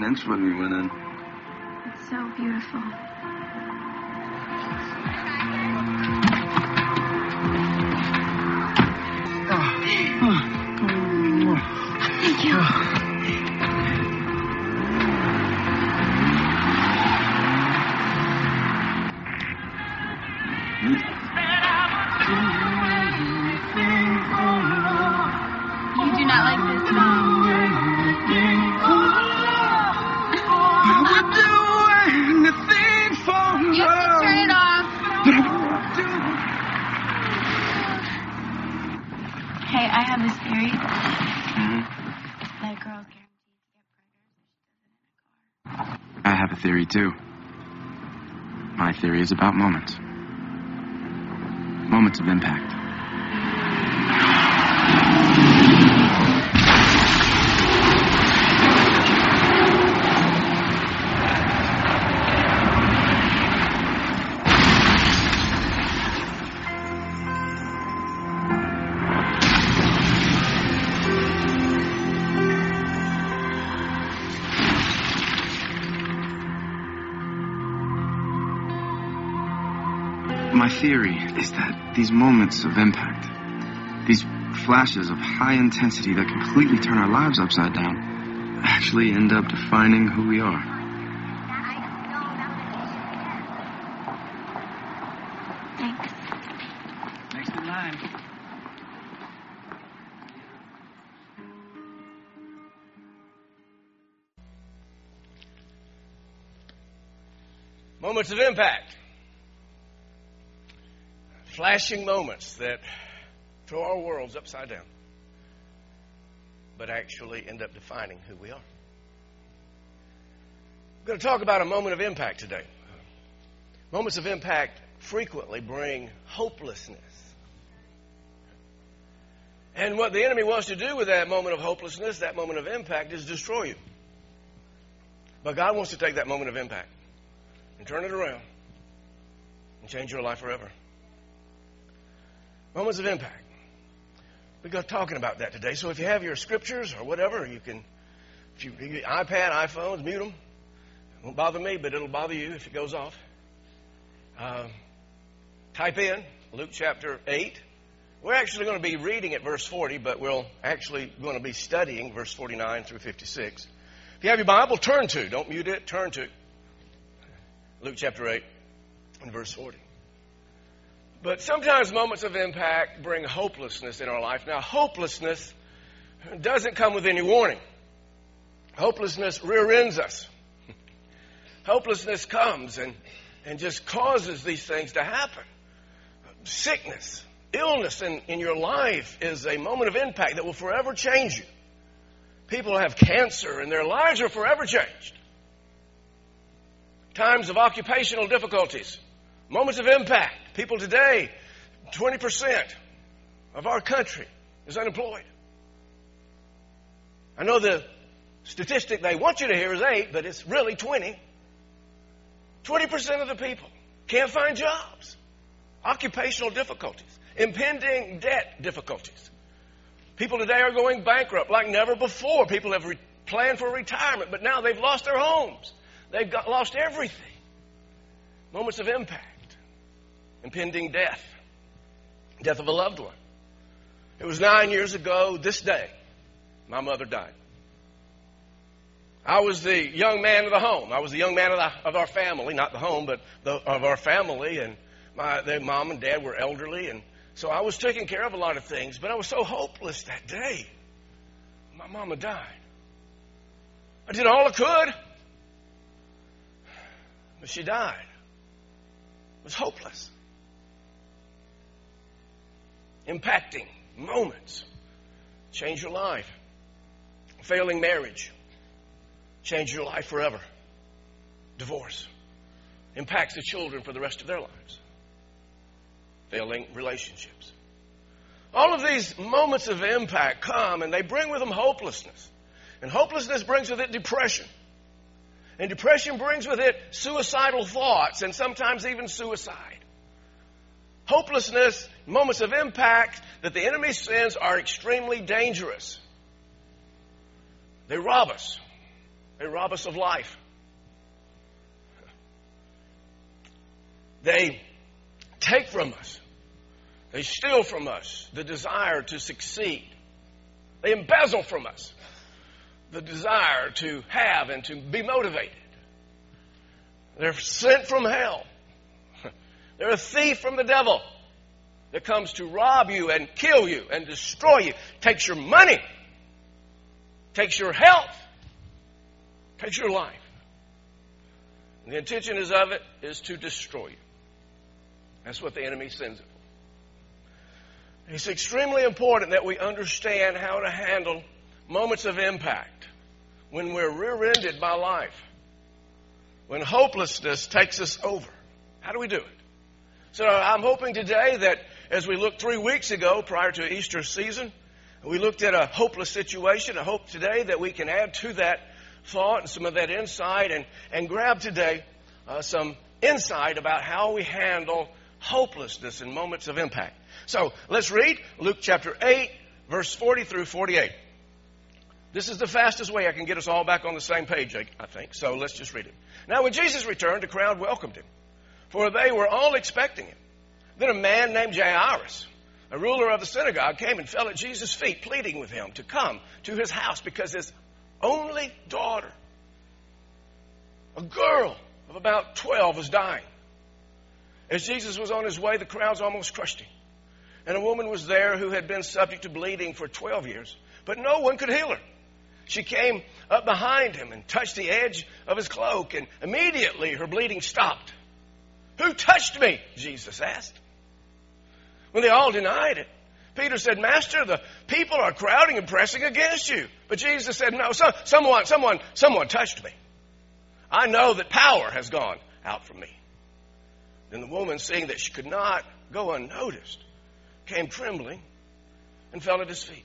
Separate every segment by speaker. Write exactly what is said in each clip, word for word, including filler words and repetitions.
Speaker 1: tense when we went in.
Speaker 2: It's so beautiful. Thank you. You do not like this song. You have to turn it off. Hey, I have this theory.
Speaker 1: Mm-hmm.
Speaker 2: That a girl's guaranteed to get pregnant if she does it in a car.
Speaker 1: I have a theory, too. My theory is about moments. Moments of impact. My theory is that these moments of impact, these flashes of high intensity that completely turn our lives upside down, actually end up defining who we are.
Speaker 2: Thanks.
Speaker 3: Next in line.
Speaker 4: Moments of impact. Flashing moments that throw our worlds upside down, but actually end up defining who we are. I'm going to talk about a moment of impact today. Moments of impact frequently bring hopelessness. And what the enemy wants to do with that moment of hopelessness, that moment of impact, is destroy you. But God wants to take that moment of impact and turn it around and change your life forever. Moments of impact. We're going to be talking about that today. So if you have your scriptures or whatever, you can, if you iPad, iPhones, mute them. It won't bother me, but it'll bother you if it goes off. Uh, type in Luke chapter eight. We're actually going to be reading at verse forty, but we're actually going to be studying verse forty-nine through fifty-six. If you have your Bible, turn to. Don't mute it. Turn to Luke chapter eight and verse forty. But sometimes moments of impact bring hopelessness in our life. Now, hopelessness doesn't come with any warning. Hopelessness rear-ends us. Hopelessness comes and, and just causes these things to happen. Sickness, illness in, in your life is a moment of impact that will forever change you. People have cancer and their lives are forever changed. Times of occupational difficulties. Moments of impact. People today, twenty percent of our country is unemployed. I know the statistic they want you to hear is eight, but it's really twenty. twenty percent of the people can't find jobs. Occupational difficulties. Impending debt difficulties. People today are going bankrupt like never before. People have re- planned for retirement, but now they've lost their homes. They've got, lost everything. Moments of impact. Impending death. Death of a loved one. It was nine years ago this day, my mother died. I was the young man of the home. I was the young man of, the, of our family, not the home, but the, of our family. And my their mom and dad were elderly, and so I was taking care of a lot of things. But I was so hopeless that day. My mama died. I did all I could, but she died. It was hopeless. Impacting moments. Change your life. Failing marriage. Change your life forever. Divorce. Impacts the children for the rest of their lives. Failing relationships. All of these moments of impact come and they bring with them hopelessness. And hopelessness brings with it depression. And depression brings with it suicidal thoughts and sometimes even suicide. Hopelessness, moments of impact that the enemy sends are extremely dangerous. They rob us. They rob us of life. They take from us. They steal from us the desire to succeed. They embezzle from us the desire to have and to be motivated. They're sent from hell. They're a thief from the devil that comes to rob you and kill you and destroy you. Takes your money. Takes your health. Takes your life. And the intention is of it is to destroy you. That's what the enemy sends it for. It's extremely important that we understand how to handle moments of impact when we're rear-ended by life, when hopelessness takes us over. How do we do it? So I'm hoping today that as we looked three weeks ago prior to Easter season, we looked at a hopeless situation. I hope today that we can add to that thought and some of that insight and, and grab today uh, some insight about how we handle hopelessness in moments of impact. So let's read Luke chapter eight, verse forty through forty-eight. This is the fastest way I can get us all back on the same page, I, I think. So let's just read it. Now when Jesus returned, the crowd welcomed him, for they were all expecting him. Then a man named Jairus, a ruler of the synagogue, came and fell at Jesus' feet, pleading with him to come to his house because his only daughter, a girl of about twelve, was dying. As Jesus was on his way, the crowds almost crushed him. And a woman was there who had been subject to bleeding for twelve years, but no one could heal her. She came up behind him and touched the edge of his cloak, and immediately her bleeding stopped. "Who touched me?" Jesus asked. When they all denied it, Peter said, "Master, the people are crowding and pressing against you." But Jesus said, "No, so, someone, someone, someone touched me. I know that power has gone out from me." Then the woman, seeing that she could not go unnoticed, came trembling and fell at his feet.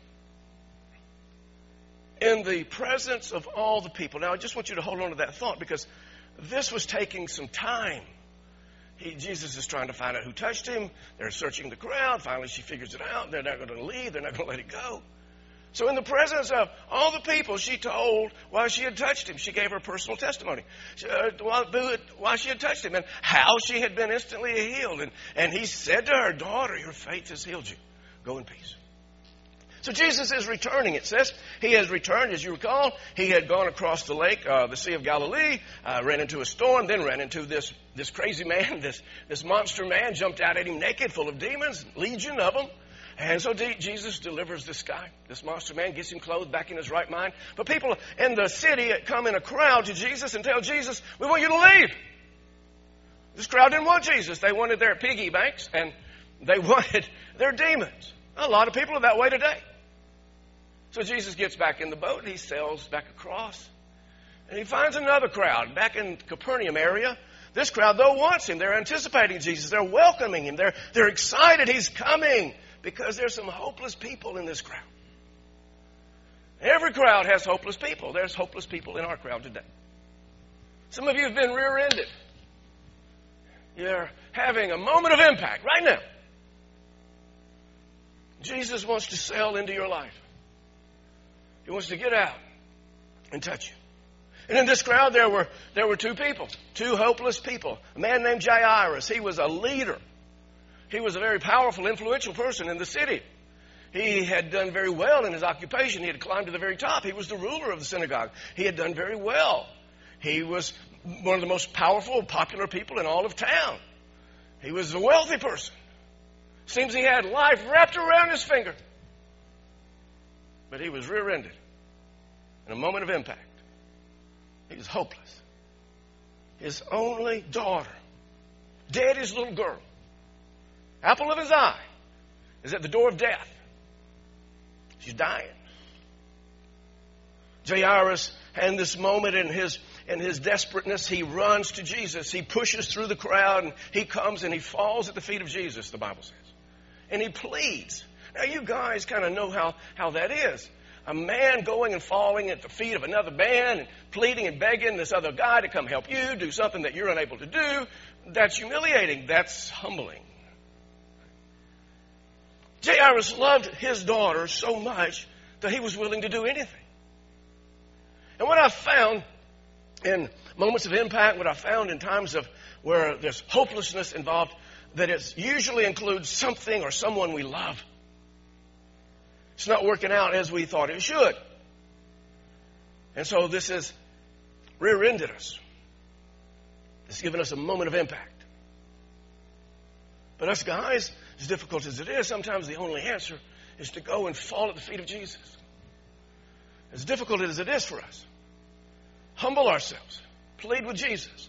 Speaker 4: In the presence of all the people. Now, I just want you to hold on to that thought because this was taking some time. He, Jesus is trying to find out who touched him. They're searching the crowd. Finally, she figures it out. They're not going to leave. They're not going to let it go. So in the presence of all the people, she told why she had touched him. She gave her personal testimony. She, uh, why she had touched him and how she had been instantly healed. And, and he said to her, "Daughter, your faith has healed you. Go in peace." So Jesus is returning, it says. He has returned, as you recall. He had gone across the lake, uh, the Sea of Galilee, uh, ran into a storm, then ran into this, this crazy man, this, this monster man, jumped out at him naked, full of demons, legion of them. And so de- Jesus delivers this guy, this monster man, gets him clothed, back in his right mind. But people in the city come in a crowd to Jesus and tell Jesus, "We want you to leave." This crowd didn't want Jesus. They wanted their piggy banks, and they wanted their demons. A lot of people are that way today. So Jesus gets back in the boat and he sails back across. And he finds another crowd back in Capernaum area. This crowd, though, wants him. They're anticipating Jesus. They're welcoming him. They're, they're excited he's coming because there's some hopeless people in this crowd. Every crowd has hopeless people. There's hopeless people in our crowd today. Some of you have been rear-ended. You're having a moment of impact right now. Jesus wants to sail into your life. He wants to get out and touch you. And in this crowd, there were there were two people, two hopeless people. A man named Jairus. He was a leader. He was a very powerful, influential person in the city. He had done very well in his occupation. He had climbed to the very top. He was the ruler of the synagogue. He had done very well. He was one of the most powerful, popular people in all of town. He was a wealthy person. Seems he had life wrapped around his finger. But he was rear-ended in a moment of impact. He was hopeless. His only daughter, dead his little girl, apple of his eye, is at the door of death. She's dying. Jairus, in this moment, in his in his desperateness, he runs to Jesus. He pushes through the crowd, and he comes and he falls at the feet of Jesus, the Bible says. And he pleads. Now, you guys kind of know how, how that is. A man going and falling at the feet of another man and pleading and begging this other guy to come help you, do something that you're unable to do. That's humiliating. That's humbling. Jairus loved his daughter so much that he was willing to do anything. And what I've found in moments of impact, what I found in times of where there's hopelessness involved, that it usually includes something or someone we love. It's not working out as we thought it should. And so this has rear-ended us. It's given us a moment of impact. But us guys, as difficult as it is, sometimes the only answer is to go and fall at the feet of Jesus. As difficult as it is for us, humble ourselves, plead with Jesus.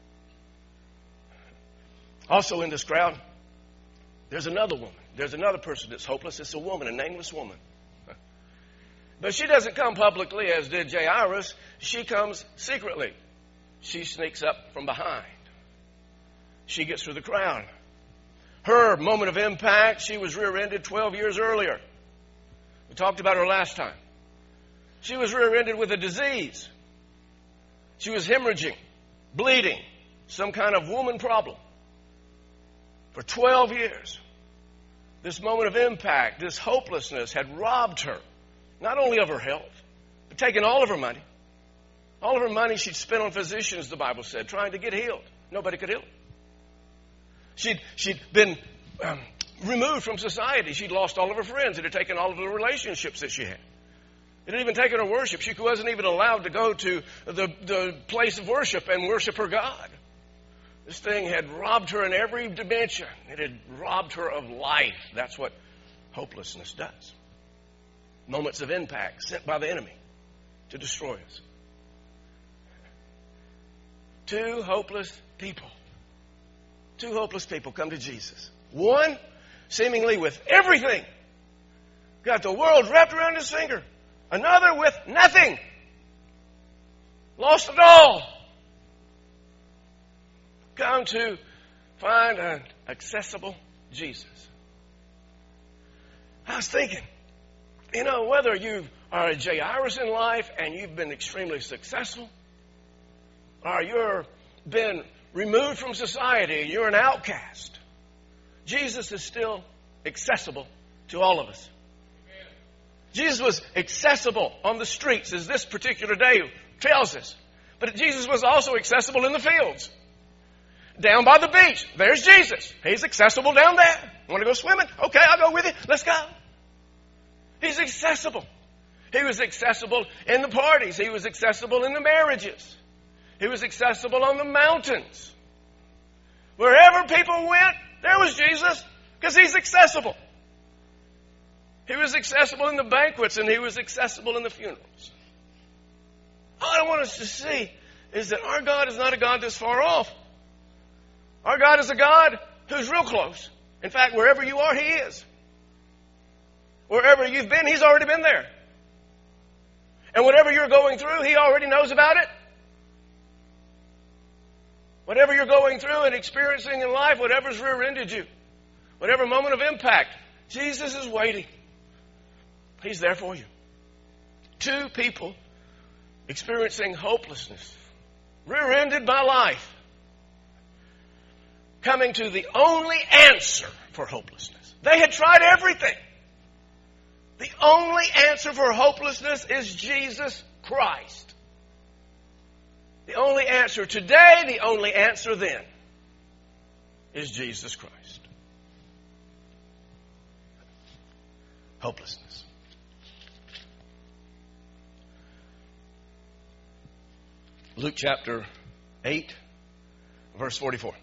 Speaker 4: Also in this crowd, there's another woman. There's another person that's hopeless. It's a woman, a nameless woman. But she doesn't come publicly as did Jairus. She comes secretly. She sneaks up from behind. She gets through the crowd. Her moment of impact, she was rear-ended twelve years earlier. We talked about her last time. She was rear-ended with a disease. She was hemorrhaging, bleeding, some kind of woman problem. For twelve years, this moment of impact, this hopelessness had robbed her, not only of her health, but taken all of her money. All of her money she'd spent on physicians, the Bible said, trying to get healed. Nobody could heal her. She'd, she'd been um, removed from society. She'd lost all of her friends. It had taken all of the relationships that she had. It had even taken her worship. She wasn't even allowed to go to the, the place of worship and worship her God. This thing had robbed her in every dimension. It had robbed her of life. That's what hopelessness does. Moments of impact sent by the enemy to destroy us. Two hopeless people. Two hopeless people come to Jesus. One, seemingly with everything. Got the world wrapped around his finger. Another with nothing. Lost it all. Come to find an accessible Jesus. I was thinking, you know, whether you are a Jairus in life and you've been extremely successful, or you've been removed from society, you're an outcast, Jesus is still accessible to all of us. Amen. Jesus was accessible on the streets, as this particular day tells us. But Jesus was also accessible in the fields. Down by the beach, there's Jesus. He's accessible down there. Want to go swimming? Okay, I'll go with you. Let's go. He's accessible. He was accessible in the parties. He was accessible in the marriages. He was accessible on the mountains. Wherever people went, there was Jesus, because he's accessible. He was accessible in the banquets, and he was accessible in the funerals. All I want us to see is that our God is not a God that's far off. Our God is a God who's real close. In fact, wherever you are, he is. Wherever you've been, he's already been there. And whatever you're going through, he already knows about it. Whatever you're going through and experiencing in life, whatever's rear-ended you, whatever moment of impact, Jesus is waiting. He's there for you. Two people experiencing hopelessness, rear-ended by life, coming to the only answer for hopelessness. They had tried everything. The only answer for hopelessness is Jesus Christ. The only answer today, the only answer then, is Jesus Christ. Hopelessness. Luke chapter eight, verse forty-four.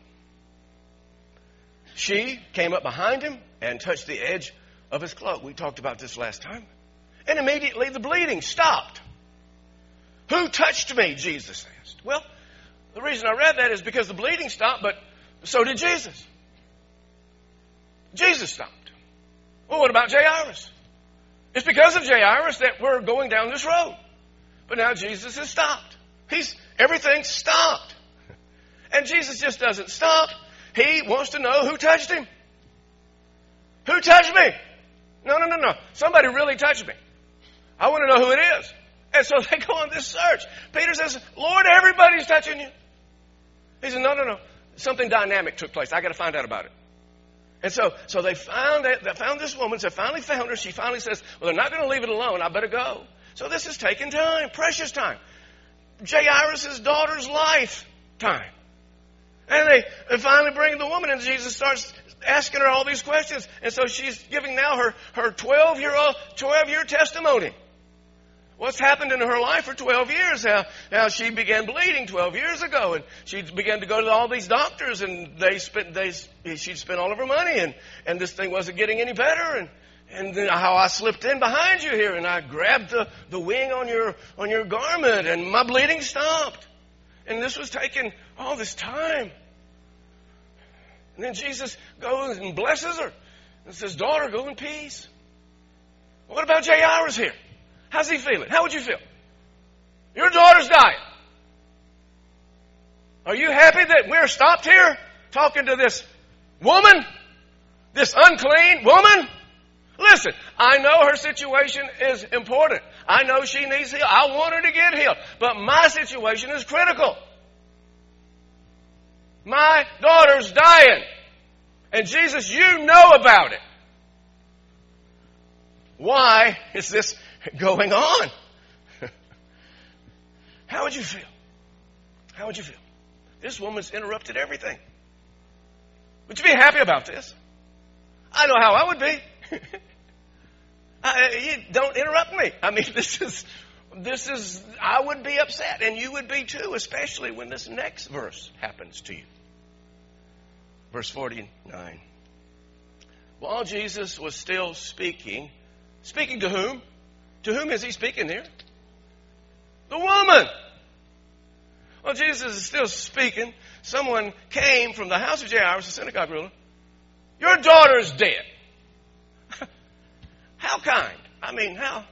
Speaker 4: She came up behind him and touched the edge of his cloak. We talked about this last time. And immediately the bleeding stopped. Who touched me? Jesus asked. Well, the reason I read that is because the bleeding stopped, but so did Jesus. Jesus stopped. Well, what about Jairus? It's because of Jairus that we're going down this road. But now Jesus has stopped. He's everything stopped. And Jesus just doesn't stop. He wants to know who touched him. Who touched me? No, no, no, no. Somebody really touched me. I want to know who it is. And so they go on this search. Peter says, Lord, everybody's touching you. He said, no, no, no. Something dynamic took place. I got to find out about it. And so, so they found that, they found this woman. So they finally found her. She finally says, well, they're not going to leave it alone. I better go. So this is taking time, precious time. Jairus' daughter's lifetime. And they, they finally bring the woman, and Jesus starts asking her all these questions. And so she's giving now her, her twelve-year-old, twelve-year testimony. What's happened in her life for twelve years? How, how she began bleeding twelve years ago, and she began to go to all these doctors, and they spent they she spent all of her money, and, and this thing wasn't getting any better. And and then how I slipped in behind you here, and I grabbed the, the wing on your on your garment, and my bleeding stopped. And this was taking all this time. And then Jesus goes and blesses her and says, "Daughter, go in peace." What about Jairus here? How's he feeling? How would you feel? Your daughter's dying. Are you happy that we're stopped here talking to this woman? This unclean woman? Listen, I know her situation is important. I know she needs healed. I want her to get healed. But my situation is critical. My daughter's dying. And Jesus, you know about it. Why is this going on? How would you feel? How would you feel? This woman's interrupted everything. Would you be happy about this? I know how I would be. I, you don't interrupt me. I mean, this is, this is, I would be upset, and you would be too, especially when this next verse happens to you. Verse forty-nine. While Jesus was still speaking, speaking to whom? To whom is he speaking here? The woman. Well, Jesus is still speaking. Someone came from the house of Jairus, the synagogue ruler. Your daughter is dead. How kind. I mean, how?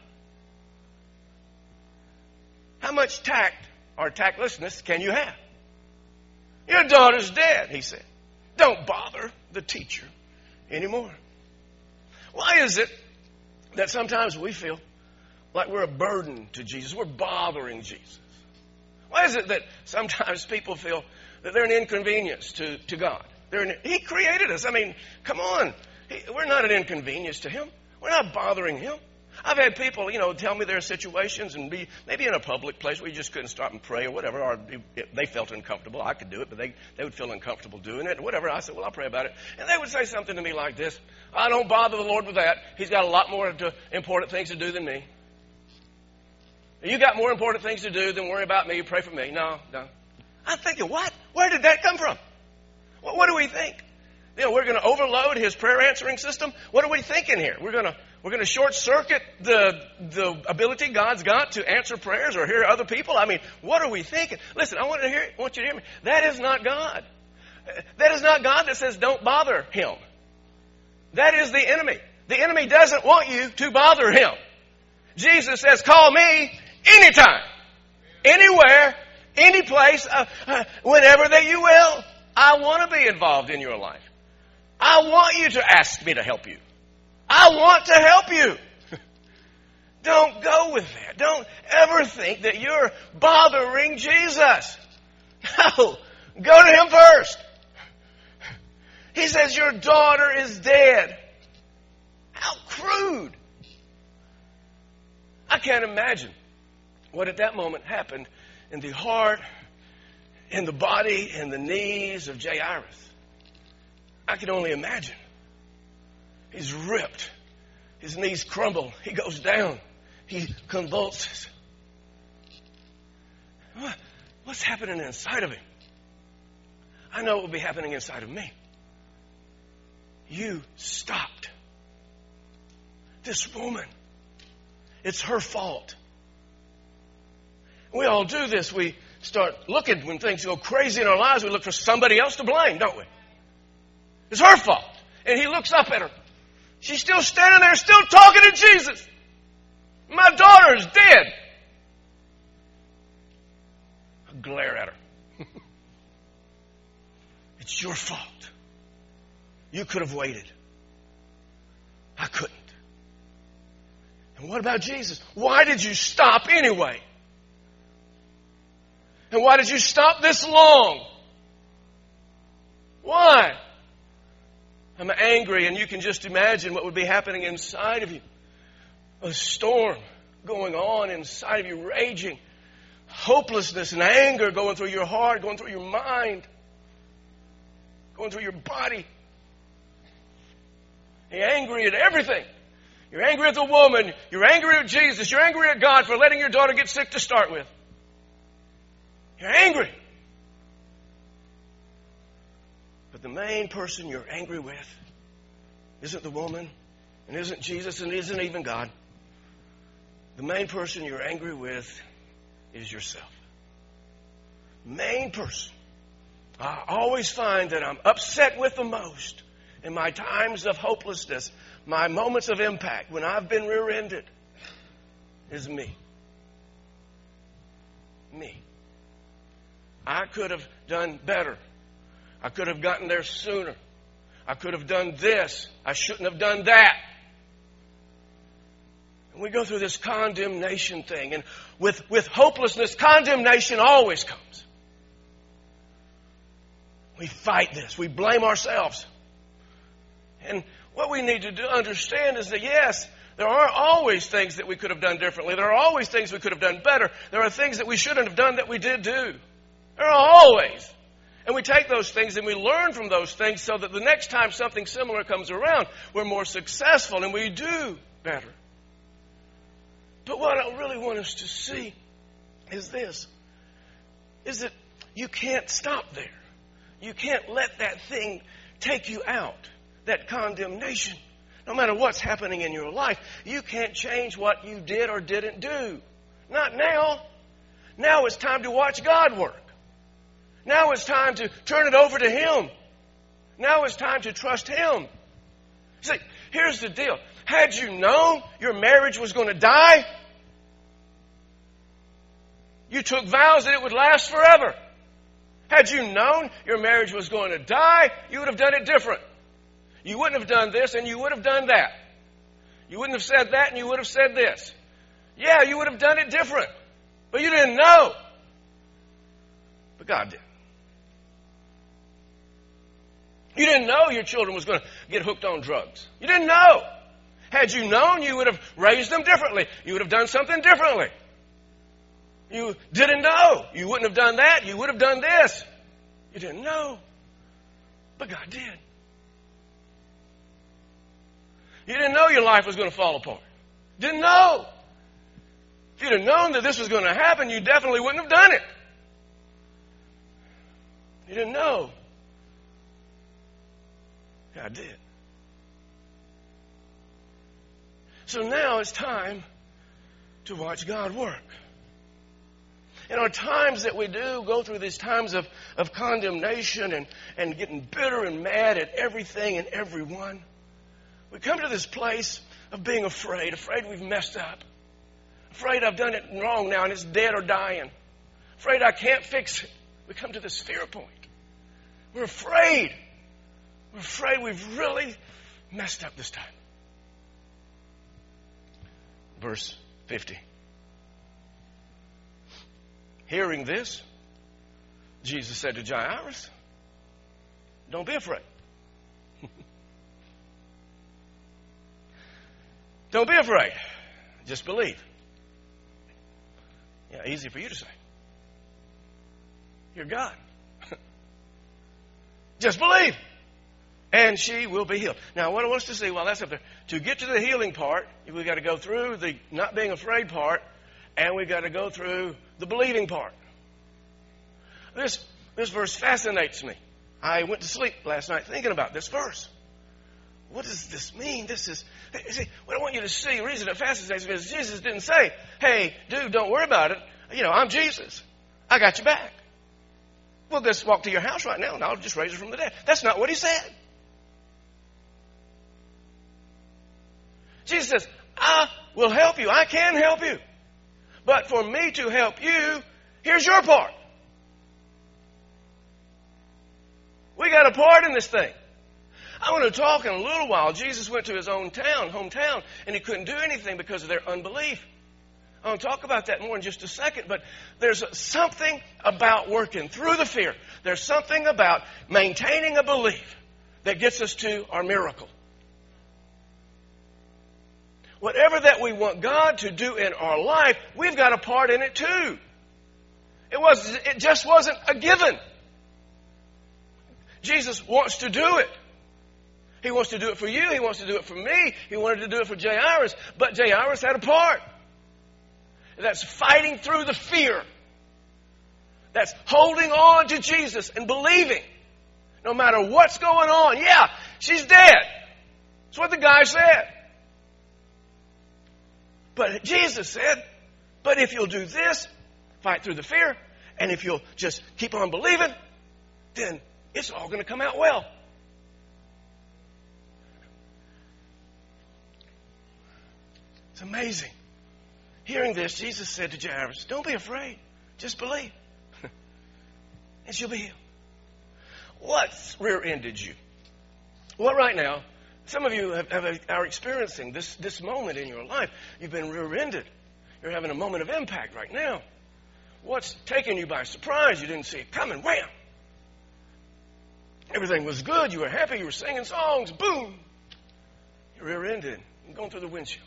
Speaker 4: How much tact or tactlessness can you have? Your daughter's dead, he said. Don't bother the teacher anymore. Why is it that sometimes we feel like we're a burden to Jesus? We're bothering Jesus. Why is it that sometimes people feel that they're an inconvenience to, to God? They're an, he created us. I mean, come on. He, we're not an inconvenience to him. We're not bothering him. I've had people, you know, tell me their situations and be maybe in a public place where you just couldn't stop and pray or whatever, or they felt uncomfortable. I could do it, but they, they would feel uncomfortable doing it or whatever. I said, well, I'll pray about it. And they would say something to me like this: I don't bother the Lord with that. He's got a lot more to, important things to do than me. You got more important things to do than worry about me. Pray for me. No, no. I'm thinking, what? Where did that come from? What, what do we think? You know, we're going to overload his prayer answering system. What are we thinking here? We're going to we're going to short circuit the the ability God's got to answer prayers or hear other people. I mean, what are we thinking? Listen, I want to hear. I want you to hear me. That is not God. That is not God that says don't bother him. That is the enemy. The enemy doesn't want you to bother him. Jesus says, call me anytime, anywhere, any place, uh, uh, whenever that you will. I want to be involved in your life. I want you to ask me to help you. I want to help you. Don't go with that. Don't ever think that you're bothering Jesus. No, go to him first. He says, your daughter is dead. How crude. I can't imagine what at that moment happened in the heart, in the body, in the knees of Jairus. I can only imagine. He's ripped. His knees crumble. He goes down. He convulses. What? What's happening inside of him? I know what will be happening inside of me. You stopped. This woman. It's her fault. We all do this. We start looking when things go crazy in our lives. We look for somebody else to blame, don't we? It's her fault. And he looks up at her. She's still standing there, still talking to Jesus. My daughter's dead. I glare at her. It's your fault. You could have waited. I couldn't. And what about Jesus? Why did you stop anyway? And why did you stop this long? Why? I'm angry, and you can just imagine what would be happening inside of you. A storm going on inside of you, raging. hopelessness and anger going through your heart, going through your mind, going through your body. You're angry at everything. You're angry at the woman. You're angry at Jesus. You're angry at God for letting your daughter get sick to start with. You're angry. But the main person you're angry with isn't the woman, and isn't Jesus, and isn't even God. The main person you're angry with is yourself. Main person. I always find that I'm upset with the most in my times of hopelessness, my moments of impact, when I've been rear-ended, is me. Me. I could have done better. I could have gotten there sooner. I could have done this. I shouldn't have done that. And we go through this condemnation thing. And with, with hopelessness, condemnation always comes. We fight this. We blame ourselves. And what we need to do, understand is that, yes, there are always things that we could have done differently. There are always things we could have done better. There are things that we shouldn't have done that we did do. There are always. And we take those things and we learn from those things so that the next time something similar comes around, we're more successful and we do better. But what I really want us to see is this, is that you can't stop there. You can't let that thing take you out, that condemnation. No matter what's happening in your life, you can't change what you did or didn't do. Not now. Now it's time to watch God work. Now it's time to turn it over to Him. Now it's time to trust Him. See, here's the deal. Had you known your marriage was going to die, you took vows that it would last forever. Had you known your marriage was going to die, you would have done it different. You wouldn't have done this and you would have done that. You wouldn't have said that and you would have said this. Yeah, you would have done it different. But you didn't know. But God did. You didn't know your children was going to get hooked on drugs. You didn't know. Had you known, you would have raised them differently. You would have done something differently. You didn't know. You wouldn't have done that. You would have done this. You didn't know. But God did. You didn't know your life was going to fall apart. Didn't know. If you'd have known that this was going to happen, you definitely wouldn't have done it. You didn't know. God did. So now it's time to watch God work. In our times that we do go through these times of, of condemnation and, and getting bitter and mad at everything and everyone, we come to this place of being afraid, afraid we've messed up, afraid I've done it wrong now and it's dead or dying, afraid I can't fix it. We come to this fear point. We're afraid. We're afraid we've really messed up this time. Verse fifty. Hearing this, Jesus said to Jairus, don't be afraid. Don't be afraid. Just believe. Yeah, easy for you to say. You're God. Just believe. And she will be healed. Now, what I want us to see, well, that's up there. To get to the healing part, we've got to go through the not being afraid part, and we've got to go through the believing part. This, this verse fascinates me. I went to sleep last night thinking about this verse. What does this mean? This is, see, what I want you to see, the reason it fascinates me is Jesus didn't say, hey, dude, don't worry about it. You know, I'm Jesus. I got you back. We'll just walk to your house right now and I'll just raise her from the dead. That's not what he said. Jesus says, I will help you. I can help you. But for me to help you, here's your part. We got a part in this thing. I want to talk in a little while. Jesus went to his own town, hometown, and he couldn't do anything because of their unbelief. I want to talk about that more in just a second, but there's something about working through the fear. There's something about maintaining a belief that gets us to our miracle. Whatever that we want God to do in our life, we've got a part in it too. It was, it just wasn't a given. Jesus wants to do it. He wants to do it for you. He wants to do it for me. He wanted to do it for Jairus. But Jairus had a part. That's fighting through the fear. That's holding on to Jesus and believing. No matter what's going on. Yeah, she's dead. That's what the guy said. But Jesus said, but if you'll do this, fight through the fear, and if you'll just keep on believing, then it's all going to come out well. It's amazing. Hearing this, Jesus said to Jairus, don't be afraid. Just believe. And she'll be healed. What's rear-ended you? Well, right now, some of you have, have, are experiencing this, this moment in your life. You've been rear-ended. You're having a moment of impact right now. What's taken you by surprise? You didn't see it coming. Wham! Everything was good. You were happy. You were singing songs. Boom! You're rear-ended. You're going through the windshield.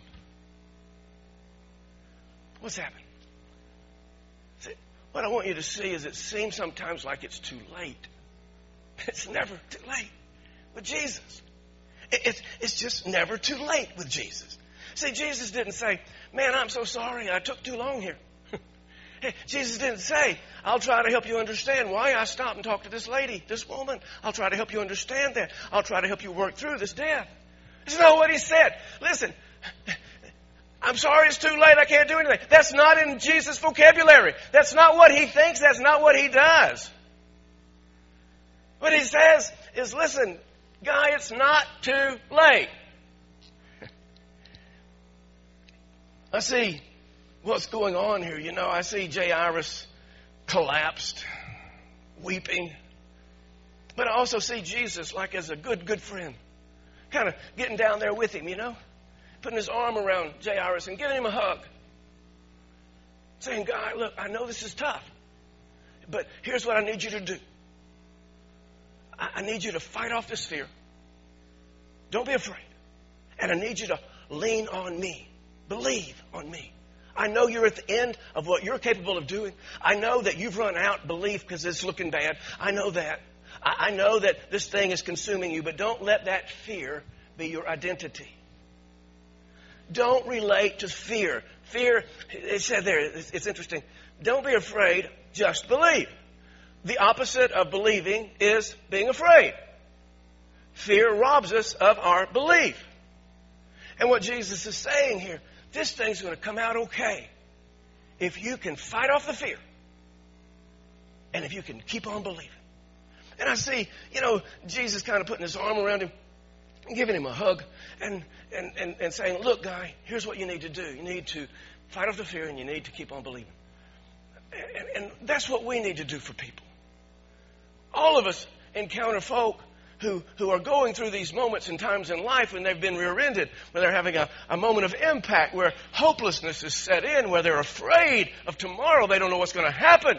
Speaker 4: What's happened? See, what I want you to see is it seems sometimes like it's too late. It's never too late with Jesus. It's, it's just never too late with Jesus. See, Jesus didn't say, man, I'm so sorry I took too long here. Jesus didn't say, I'll try to help you understand why I stopped and talked to this lady, this woman. I'll try to help you understand that. I'll try to help you work through this death. That's not what he said. Listen, I'm sorry it's too late. I can't do anything. That's not in Jesus' vocabulary. That's not what he thinks. That's not what he does. What he says is, listen, guy, it's not too late. I see what's going on here. You know, I see Jairus collapsed, weeping. But I also see Jesus like as a good, good friend. Kind of getting down there with him, you know. Putting his arm around Jairus and giving him a hug. Saying, God, look, I know this is tough. But here's what I need you to do. I, I need you to fight off this fear. Don't be afraid. And I need you to lean on me. Believe on me. I know you're at the end of what you're capable of doing. I know that you've run out belief because it's looking bad. I know that. I, I know that this thing is consuming you. But don't let that fear be your identity. Don't relate to fear. Fear, it said there, it's, it's interesting. Don't be afraid, just believe. The opposite of believing is being afraid. Fear robs us of our belief. And what Jesus is saying here, this thing's going to come out okay if you can fight off the fear and if you can keep on believing. And I see, you know, Jesus kind of putting his arm around him, giving him a hug and, and, and, and saying, look, guy, here's what you need to do. You need to fight off the fear and you need to keep on believing. And, and that's what we need to do for people. All of us encounter folk who, who are going through these moments and times in life when they've been rear-ended, where they're having a, a moment of impact, where hopelessness is set in, where they're afraid of tomorrow. They don't know what's going to happen.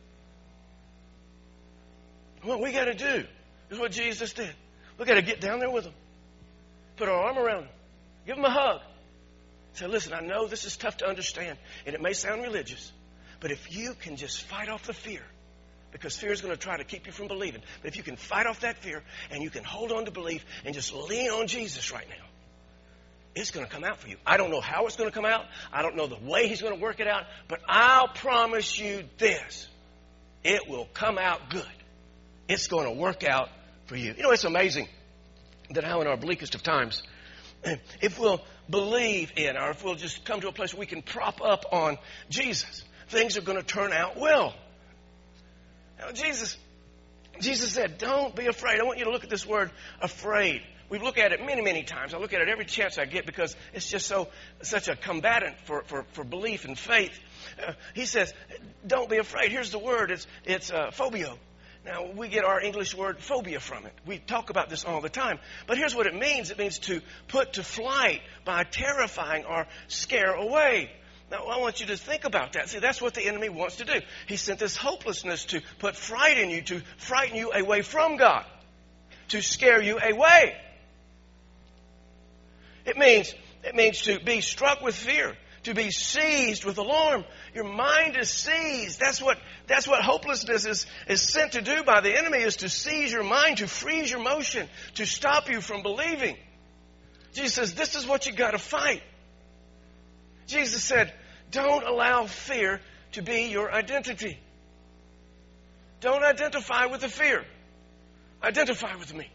Speaker 4: What we got to do is what Jesus did. We got to get down there with them. Put our arm around them. Give them a hug. Say, listen, I know this is tough to understand, and it may sound religious, but if you can just fight off the fear, because fear is going to try to keep you from believing, but if you can fight off that fear and you can hold on to belief and just lean on Jesus right now, it's going to come out for you. I don't know how it's going to come out. I don't know the way he's going to work it out, but I'll promise you this. It will come out good. It's going to work out for you. You know, it's amazing that how in our bleakest of times, if we'll believe in, or if we'll just come to a place where we can prop up on Jesus, things are going to turn out well. Now, Jesus, Jesus said, don't be afraid. I want you to look at this word, afraid. We look at it many, many times. I look at it every chance I get because it's just so such a combatant for, for, for belief and faith. Uh, he says, don't be afraid. Here's the word. It's, it's uh, phobio. Now, we get our English word phobia from it. We talk about this all the time. But here's what it means. It means to put to flight by terrifying or scare away. Now, I want you to think about that. See, that's what the enemy wants to do. He sent this hopelessness to put fright in you, to frighten you away from God, to scare you away. It means, it means to be struck with fear, to be seized with alarm. Your mind is seized. That's what, that's what hopelessness is, is sent to do by the enemy, is to seize your mind, to freeze your motion, to stop you from believing. Jesus says, this is what you got to fight. Jesus said, don't allow fear to be your identity. Don't identify with the fear. Identify with me.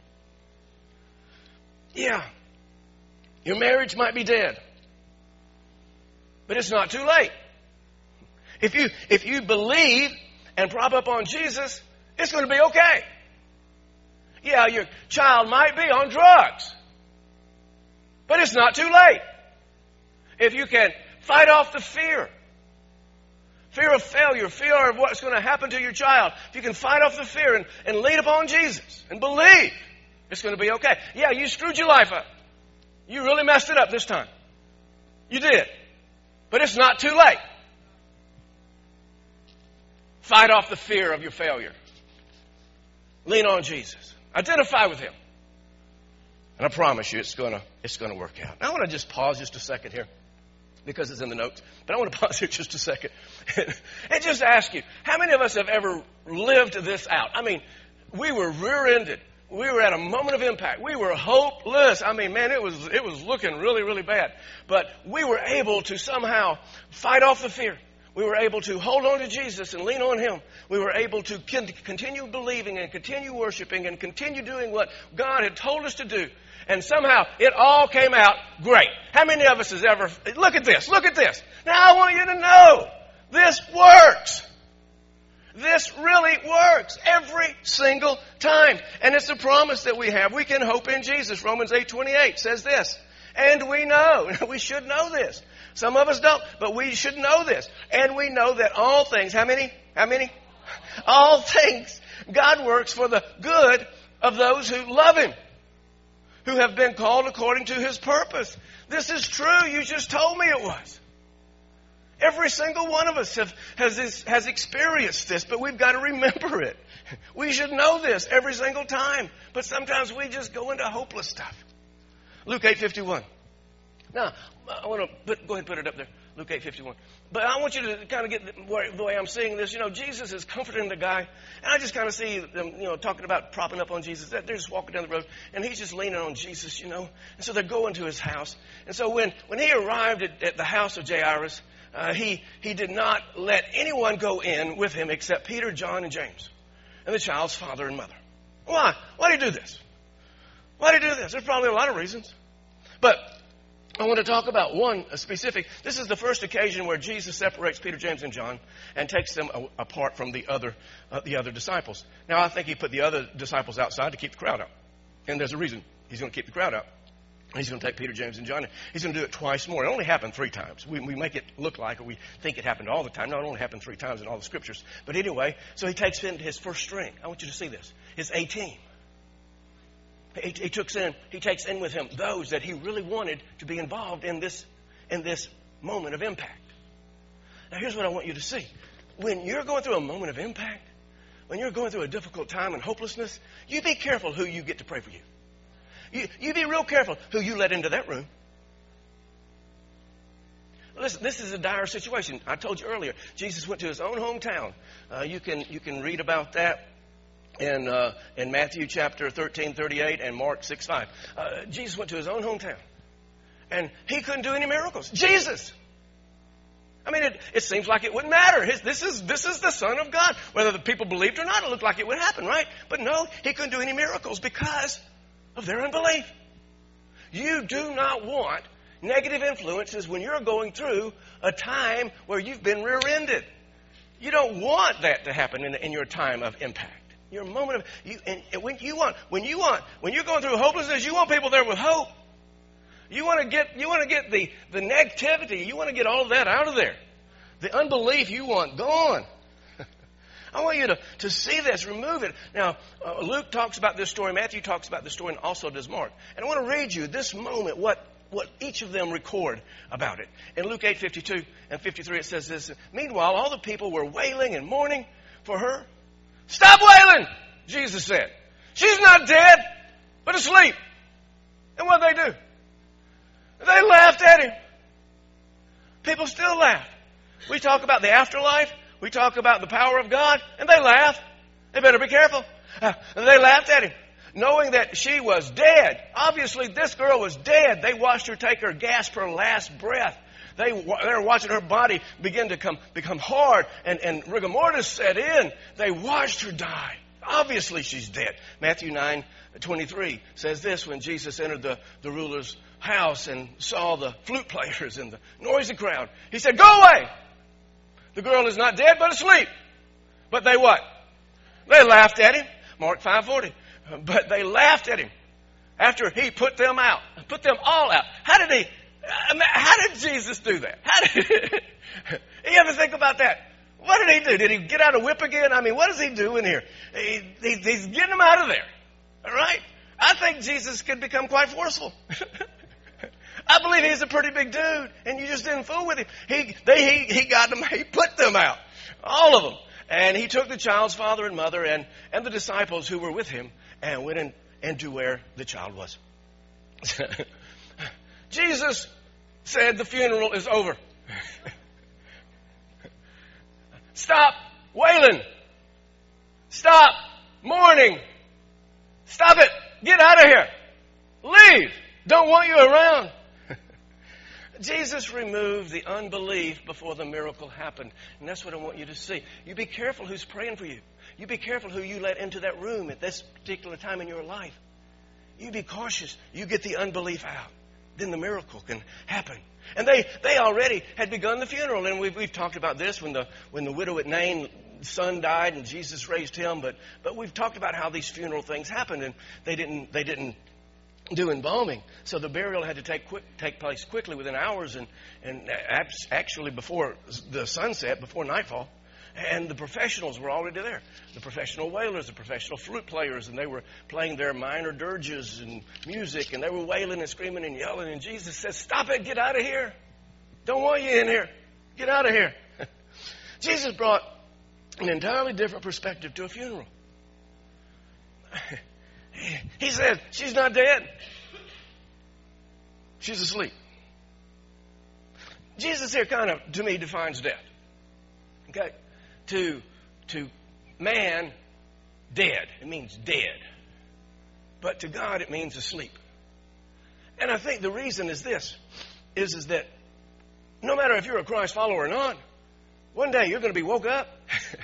Speaker 4: Yeah, your marriage might be dead, but it's not too late. If you, if you believe and prop up on Jesus, it's going to be okay. Yeah, your child might be on drugs, but it's not too late. If you can fight off the fear, fear of failure, fear of what's going to happen to your child, if you can fight off the fear and, and lean upon Jesus and believe, it's going to be okay. Yeah, you screwed your life up. You really messed it up this time. You did. But it's not too late. Fight off the fear of your failure. Lean on Jesus. Identify with Him. And I promise you it's going to, it's going to work out. Now I want to just pause just a second here, because it's in the notes. But I want to pause here just a second and just ask you, how many of us have ever lived this out? I mean, we were rear-ended. We were at a moment of impact. We were hopeless. I mean, man, it was it was looking really, really bad. But we were able to somehow fight off the fear. We were able to hold on to Jesus and lean on Him. We were able to continue believing and continue worshiping and continue doing what God had told us to do. And somehow it all came out great. How many of us has ever, look at this, look at this. Now I want you to know, this works. This really works every single time. And it's a promise that we have. We can hope in Jesus. Romans eight twenty-eight says this. And we know, we should know this. Some of us don't, but we should know this. And we know that all things, how many? How many? All things, God works for the good of those who love Him, who have been called according to His purpose. This is true. You just told me it was. Every single one of us have, has, has experienced this, but we've got to remember it. We should know this every single time, but sometimes we just go into hopeless stuff. Luke eight fifty-one. Now, I want to put, go ahead and put it up there. Luke eight fifty-one. But I want you to kind of get the, the way I'm seeing this. You know, Jesus is comforting the guy, and I just kind of see them, you know, talking about propping up on Jesus. They're just walking down the road, and he's just leaning on Jesus, you know. And so they're going to his house. And so when, when he arrived at, at the house of Jairus, uh, he, he did not let anyone go in with him except Peter, John, and James, and the child's father and mother. Why? Why did he do this? Why did he do this? There's probably a lot of reasons. But I want to talk about one specific. This is the first occasion where Jesus separates Peter, James, and John and takes them a, apart from the other uh, the other disciples. Now, I think he put the other disciples outside to keep the crowd out. And there's a reason he's going to keep the crowd out. He's going to take Peter, James, and John. He's going to do it twice more. It only happened three times. We, we make it look like, or we think it happened all the time. No, it only happened three times in all the scriptures. But anyway, so he takes in his first string. I want you to see this. His A team. He, he, took in, he takes in with him those that he really wanted to be involved in this, in this moment of impact. Now, here's what I want you to see. When you're going through a moment of impact, when you're going through a difficult time and hopelessness, you be careful who you get to pray for you. You, you be real careful who you let into that room. Listen, this is a dire situation. I told you earlier, Jesus went to his own hometown. Uh, you can you can read about that in uh, in Matthew chapter thirteen, thirty-eight, and Mark six, five. Uh, Jesus went to his own hometown, and he couldn't do any miracles. Jesus. I mean, it, it seems like it wouldn't matter. His, this is this is the Son of God. Whether the people believed or not, it looked like it would happen, right? But no, he couldn't do any miracles because of their unbelief. You do not want negative influences when you're going through a time where you've been rear-ended. You don't want that to happen in, in your time of impact. Your moment of you, and, and when you want, when you want, when you're going through hopelessness, you want people there with hope. You want to get, you want to get the the negativity. You want to get all of that out of there. The unbelief you want gone. I want you to, to see this, remove it. Now, uh, Luke talks about this story, Matthew talks about this story, and also does Mark. And I want to read you this moment, what, what each of them record about it. In Luke eight fifty-two and fifty-three, it says this. Meanwhile, all the people were wailing and mourning for her. Stop wailing, Jesus said. She's not dead, but asleep. And what did they do? They laughed at him. People still laugh. We talk about the afterlife. We talk about the power of God, and they laugh. They better be careful. Uh, they laughed at him, knowing that she was dead. Obviously, this girl was dead. They watched her take her gasp her last breath. They, they were watching her body begin to come, become hard, and, and rigor mortis set in. They watched her die. Obviously, she's dead. Matthew nine twenty-three says this: when Jesus entered the, the ruler's house and saw the flute players and the noisy crowd, he said, "Go away! The girl is not dead, but asleep." But they what? They laughed at him. Mark five forty. But they laughed at him after he put them out, put them all out. How did he? How did Jesus do that? How did you ever think about that? What did he do? Did he get out a whip again? I mean, what is he doing here? He, he, he's getting them out of there. All right? I think Jesus could become quite forceful. I believe he's a pretty big dude, and you just didn't fool with him. He, they, he, he got them. He put them out, all of them, and he took the child's father and mother and and the disciples who were with him and went in, into where the child was. Jesus said the funeral is over. Stop wailing. Stop mourning. Stop it. Get out of here. Leave. Don't want you around. Jesus removed the unbelief before the miracle happened. And that's what I want you to see. You be careful who's praying for you. You be careful who you let into that room at this particular time in your life. You be cautious. You get the unbelief out. Then the miracle can happen. And they, they already had begun the funeral. And we've, we've talked about this when the when the widow at Nain, son died and Jesus raised him. But but we've talked about how these funeral things happened, and they didn't they didn't do embalming. So the burial had to take quick, take place quickly within hours, and and actually before the sunset, before nightfall. And the professionals were already there. The professional wailers, the professional flute players, and they were playing their minor dirges and music, and they were wailing and screaming and yelling. And Jesus says, "Stop it, get out of here. Don't want you in here. Get out of here." Jesus brought an entirely different perspective to a funeral. He said, "She's not dead. She's asleep." Jesus here kind of, to me, defines death. Okay? To, to man, dead. It means dead. But to God, it means asleep. And I think the reason is this, is, is that no matter if you're a Christ follower or not, one day you're going to be woke up.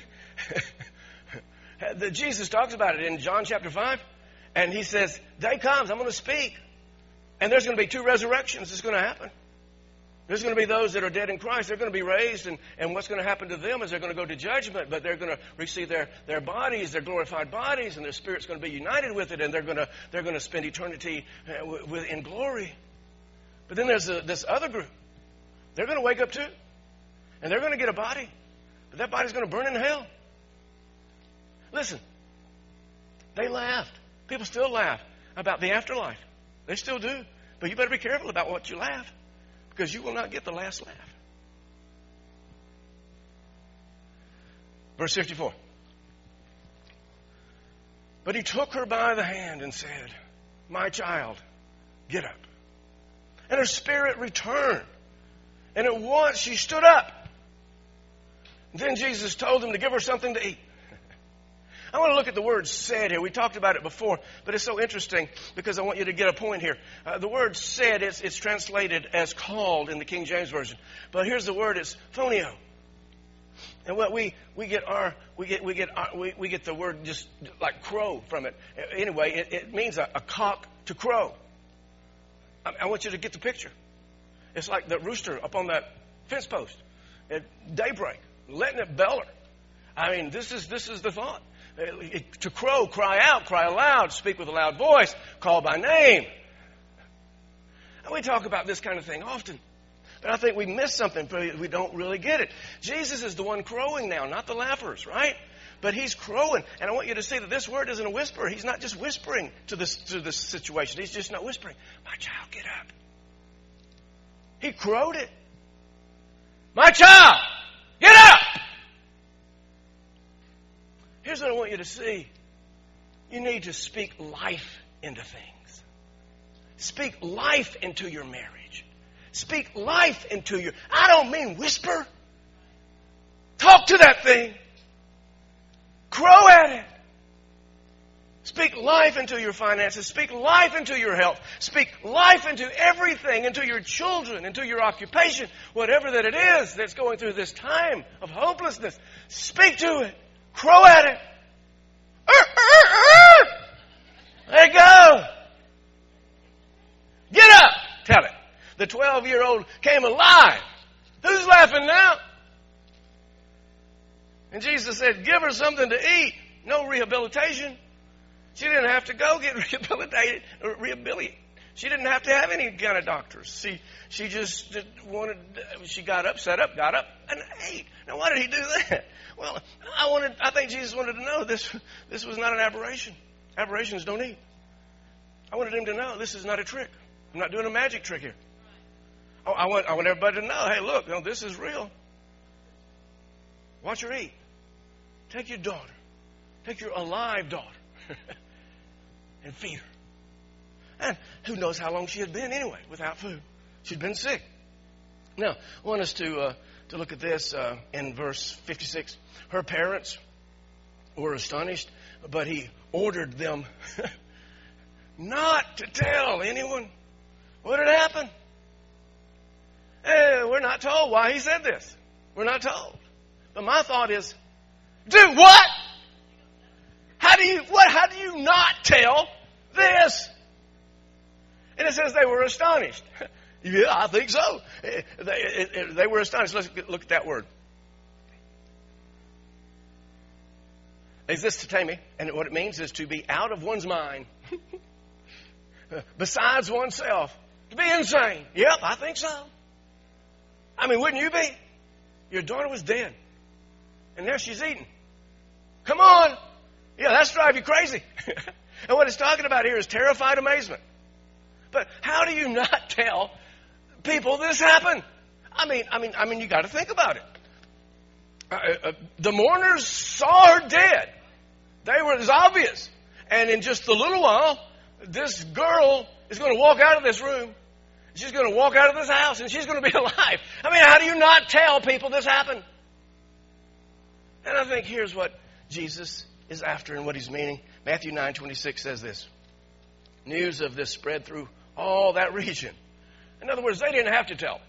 Speaker 4: the, Jesus talks about it in John chapter five. And he says, day comes, I'm going to speak. And there's going to be two resurrections that's going to happen. There's going to be those that are dead in Christ. They're going to be raised, and, and what's going to happen to them is they're going to go to judgment, but they're going to receive their, their bodies, their glorified bodies, and their spirit's going to be united with it, and they're going to they're going to spend eternity uh, with, in glory. But then there's a, this other group. They're going to wake up too, and they're going to get a body, but that body's going to burn in hell. Listen, they laughed. People still laugh about the afterlife. They still do. But you better be careful about what you laugh, because you will not get the last laugh. Verse fifty-four. But he took her by the hand and said, "My child, get up." And her spirit returned. And at once she stood up. Then Jesus told him to give her something to eat. I want to look at the word "said" here. We talked about it before, but it's so interesting because I want you to get a point here. Uh, the word "said" is it's translated as "called" in the King James Version, but here's the word: it's phoneo. And what we we get our we get we get our, we, we get the word just like crow from it. Anyway, it, it means a, a cock to crow. I, I want you to get the picture. It's like the rooster up on that fence post at daybreak, letting it beller. I mean, this is this is the thought. To crow, cry out, cry aloud, speak with a loud voice, call by name. And we talk about this kind of thing often. But I think we miss something. We don't really get it. Jesus is the one crowing now, not the laughers, right? But he's crowing. And I want you to see that this word isn't a whisper. He's not just whispering to this, to this situation. He's just not whispering, "My child, get up." He crowed it. "My child, get up." Here's what I want you to see. You need to speak life into things. Speak life into your marriage. Speak life into you. I don't mean whisper. Talk to that thing. Crow at it. Speak life into your finances. Speak life into your health. Speak life into everything, into your children, into your occupation, whatever that it is that's going through this time of hopelessness. Speak to it. Crow at it. Er, er, er. Let it go. Get up. Tell it. The twelve-year-old came alive. Who's laughing now? And Jesus said, give her something to eat. No rehabilitation. She didn't have to go get rehabilitated. Or rehabilitate. She didn't have to have any kind of doctors. She, she just wanted, she got up, sat up, got up, and ate. Now, why did he do that? Well, I wanted, I think Jesus wanted to know this, this was not an aberration. Aberrations don't eat. I wanted him to know this is not a trick. I'm not doing a magic trick here. I, I want, I want everybody to know, hey, look, you know, this is real. Watch her eat. Take your daughter. Take your alive daughter. And feed her. And who knows how long she had been anyway without food. She'd been sick. Now, I want us to uh, to look at this uh, in verse fifty-six. Her parents were astonished, but he ordered them not to tell anyone what had happened. Eh, we're not told why he said this. We're not told. But my thought is, do what? How do you what? How do you not tell this? And it says they were astonished. Yeah, I think so. They, they were astonished. Let's look at that word. Is this tatami? And what it means is to be out of one's mind. Besides oneself. To be insane. Yep, I think so. I mean, wouldn't you be? Your daughter was dead. And now she's eating. Come on. Yeah, that's drive you crazy. And what it's talking about here is terrified amazement. But how do you not tell people this happened? I mean, I mean, I mean, you got to think about it. Uh, uh, the mourners saw her dead. They were, it was obvious. And in just a little while, this girl is going to walk out of this room. She's going to walk out of this house, and she's going to be alive. I mean, how do you not tell people this happened? And I think here's what Jesus is after and what he's meaning. Matthew nine twenty-six says this. News of this spread through all that region. In other words, they didn't have to tell.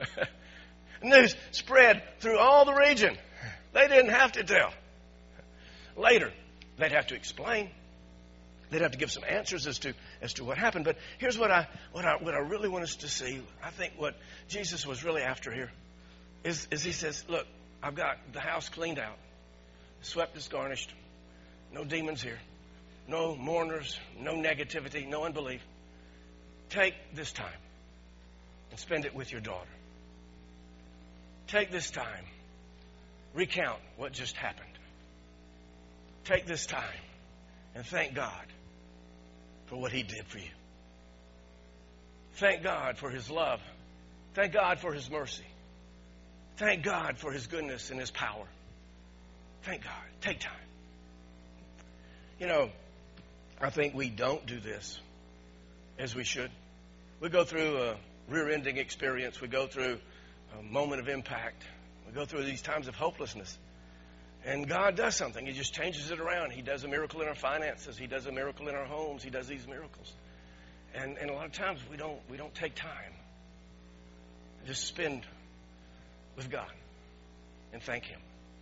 Speaker 4: News spread through all the region. They didn't have to tell. Later, they'd have to explain. They'd have to give some answers as to as to what happened. But here's what I what I what I really want us to see. I think what Jesus was really after here is, is he says, look, I've got the house cleaned out, swept and garnished. No demons here. No mourners. No negativity. No unbelief. Take this time and spend it with your daughter. Take this time. Recount what just happened. Take this time and thank God for what he did for you. Thank God for his love. Thank God for his mercy. Thank God for his goodness and his power. Thank God. Take time. You know, I think we don't do this as we should. We go through a rear-ending experience. We go through a moment of impact. We go through these times of hopelessness. And God does something. He just changes it around. He does a miracle in our finances. He does a miracle in our homes. He does these miracles. And, and a lot of times we don't, we don't take time. Just spend with God and thank him.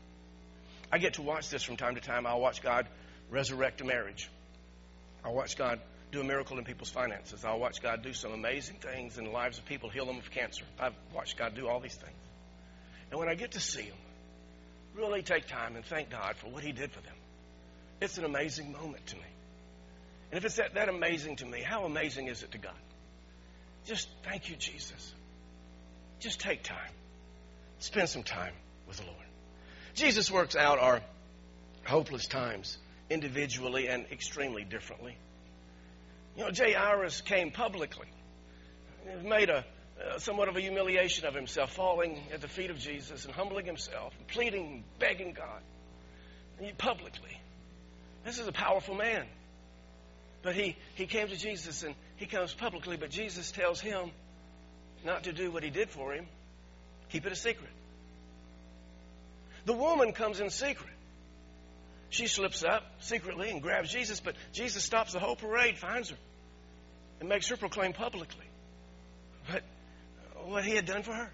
Speaker 4: I get to watch this from time to time. I'll watch God resurrect a marriage. I'll watch God do a miracle in people's finances. I'll watch God do some amazing things in the lives of people, heal them of cancer. I've watched God do all these things. And when I get to see them, really take time and thank God for what he did for them, it's an amazing moment to me. And if it's that, that amazing to me, how amazing is it to God? Just thank you, Jesus. Just take time. Spend some time with the Lord. Jesus works out our hopeless times individually and extremely differently. You know, Jairus came publicly. He made a uh, somewhat of a humiliation of himself, falling at the feet of Jesus and humbling himself, and pleading, begging God and he, publicly. This is a powerful man. But he, he came to Jesus and he comes publicly, but Jesus tells him, not to do what he did for him. Keep it a secret. The woman comes in secret. She slips up secretly and grabs Jesus, but Jesus stops the whole parade, finds her, and makes her proclaim publicly what, what he had done for her.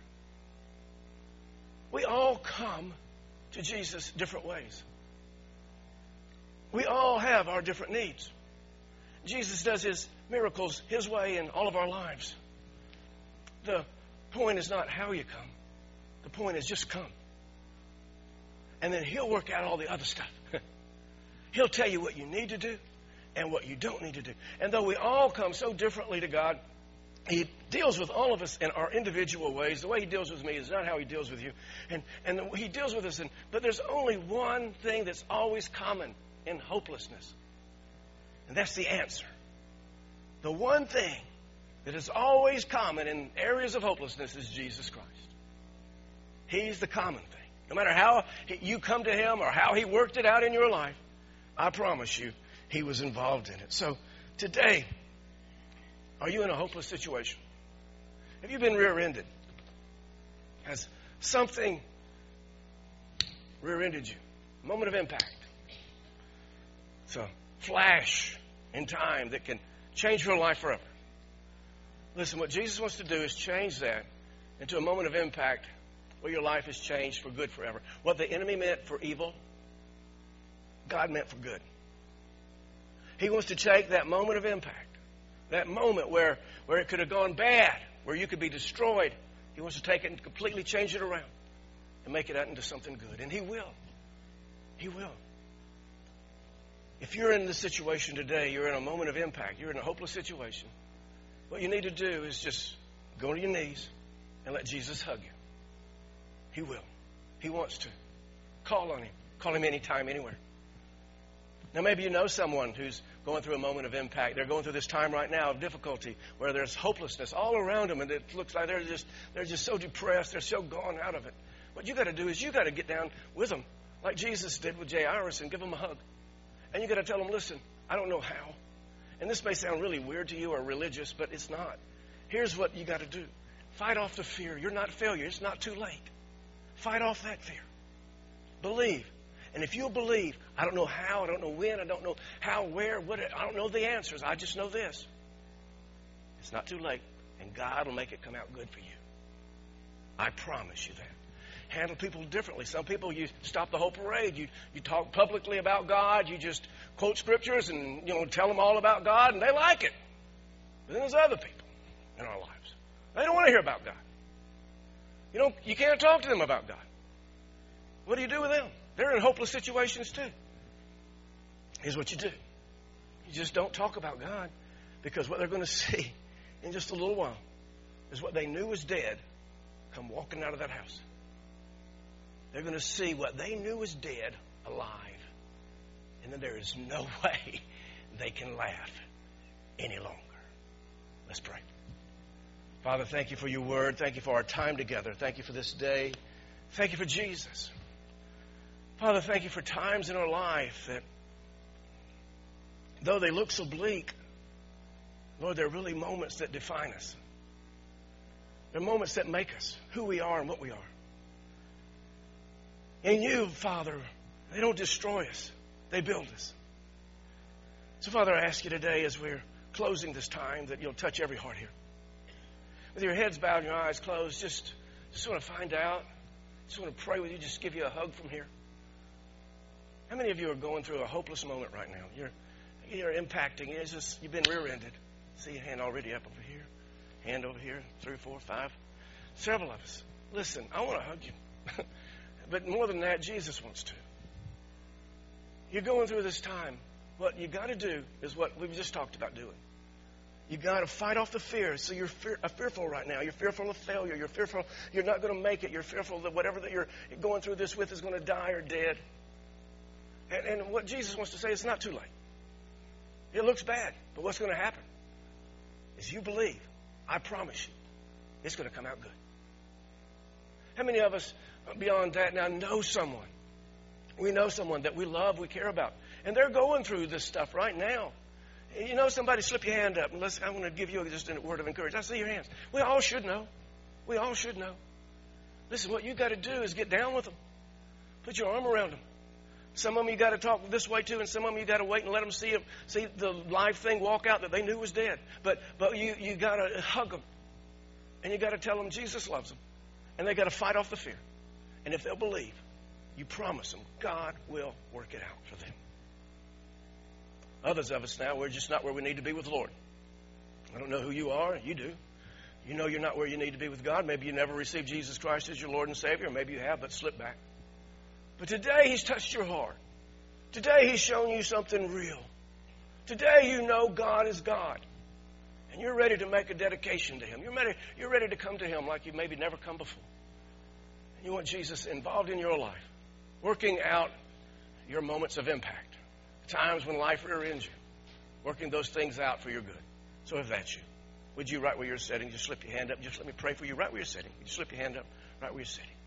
Speaker 4: We all come to Jesus different ways. We all have our different needs. Jesus does his miracles his way in all of our lives. The point is not how you come. The point is just come. And then he'll work out all the other stuff. He'll tell you what you need to do and what you don't need to do. And though we all come so differently to God, he deals with all of us in our individual ways. The way he deals with me is not how he deals with you. And, and he deals with us, in, but there's only one thing that's always common in hopelessness. And that's the answer. The one thing that is always common in areas of hopelessness is Jesus Christ. He's the common thing. No matter how you come to him or how he worked it out in your life, I promise you, he was involved in it. So today, are you in a hopeless situation? Have you been rear-ended? Has something rear-ended you? A moment of impact. It's a flash in time that can change your life forever. Listen, what Jesus wants to do is change that into a moment of impact where your life is changed for good forever. What the enemy meant for evil, God meant for good. He wants to take that moment of impact, that moment where, where it could have gone bad, where you could be destroyed. He wants to take it and completely change it around and make it out into something good. And he will. He will. If you're in this situation today, you're in a moment of impact, you're in a hopeless situation, what you need to do is just go to your knees and let Jesus hug you. He will. He wants to. Call on him. Call him anytime, anywhere. Now, maybe you know someone who's going through a moment of impact. They're going through this time right now of difficulty where there's hopelessness all around them, and it looks like they're just they're just so depressed. They're so gone out of it. What you got to do is you got to get down with them, like Jesus did with Jairus, and give them a hug. And you got to tell them, listen, I don't know how. And this may sound really weird to you or religious, but it's not. Here's what you got to do. Fight off the fear. You're not failure. It's not too late. Fight off that fear. Believe. And if you'll believe, I don't know how, I don't know when, I don't know how, where, what, I don't know the answers. I just know this. It's not too late, and God will make it come out good for you. I promise you that. Handle people differently. Some people, you stop the whole parade. You, you talk publicly about God. You just quote scriptures and, you know, tell them all about God, and they like it. But then there's other people in our lives. They don't want to hear about God. You know, you can't talk to them about God. What do you do with them? They're in hopeless situations too. Here's what you do. You just don't talk about God, because what they're going to see in just a little while is what they knew was dead come walking out of that house. They're going to see what they knew was dead alive. And then there is no way they can laugh any longer. Let's pray. Father, thank you for your word. Thank you for our time together. Thank you for this day. Thank you for Jesus. Father, thank you for times in our life that, though they look so bleak, Lord, they're really moments that define us. They're moments that make us who we are and what we are. In you, Father, they don't destroy us. They build us. So, Father, I ask you today as we're closing this time that you'll touch every heart here. With your heads bowed and your eyes closed, just, just want to find out. Just want to pray with you, just give you a hug from here. How many of you are going through a hopeless moment right now? You're, you're impacting. It's just, you've been rear-ended. See a hand already up over here. Hand over here. Three, four, five. Several of us. Listen, I want to hug you. But more than that, Jesus wants to. You're going through this time. What you got to do is what we've just talked about doing. You got to fight off the fear. So you're fear, uh, fearful right now. You're fearful of failure. You're fearful you're not going to make it. You're fearful that whatever that you're going through this with is going to die or dead. And, and what Jesus wants to say, it's not too late. It looks bad, but what's going to happen is you believe. I promise you, it's going to come out good. How many of us beyond that now know someone? We know someone that we love, we care about, and they're going through this stuff right now. You know somebody, slip your hand up, and let's, I want to give you just a word of encouragement. I see your hands. We all should know. We all should know. Listen, what you got to do is get down with them. Put your arm around them. Some of them you got to talk this way to, and some of them you got to wait and let them see them, see the live thing walk out that they knew was dead. But but you you got to hug them, and you got to tell them Jesus loves them, and they got to fight off the fear. And if they'll believe, you promise them God will work it out for them. Others of us now, we're just not where we need to be with the Lord. I don't know who you are. You do. You know you're not where you need to be with God. Maybe you never received Jesus Christ as your Lord and Savior. Or maybe you have, but slip back. But today He's touched your heart. Today He's shown you something real. Today you know God is God. And you're ready to make a dedication to Him. You're ready, you're ready to come to Him like you've maybe never come before. And you want Jesus involved in your life, working out your moments of impact, times when life rear-ends you, working those things out for your good. So if that's you, would you, right where you're sitting, just slip your hand up. Just let me pray for you right where you're sitting. You slip your hand up right where you're sitting.